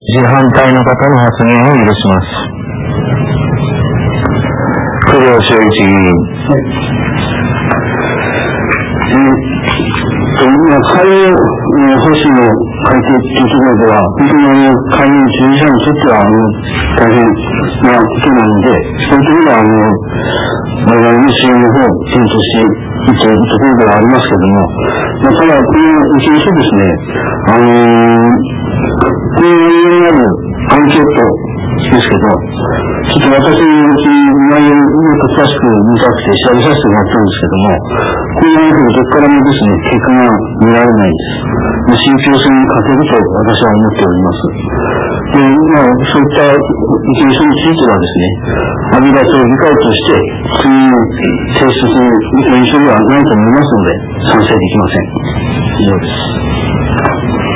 時反対の方の発言を許します。工藤正一議員。 海洋保守の改定というところでは、本当に海洋従事者にとっては大変なことなので、そういうところでは我々の支援の方を検討していっているところではありますけれども、ただ、このうちにしてですね、このにあるアンケートですけど、ちょっと私の内容を詳しく見たくて調べさせてもらったんですけども、このアンケートどこからもですね、結果が見られないです。信憑性に欠けると私は思っております。で、そういった意見書についてはですね、ありがとう理解として、次に提出する意見書ではないと思いますので、賛成できません。以上です。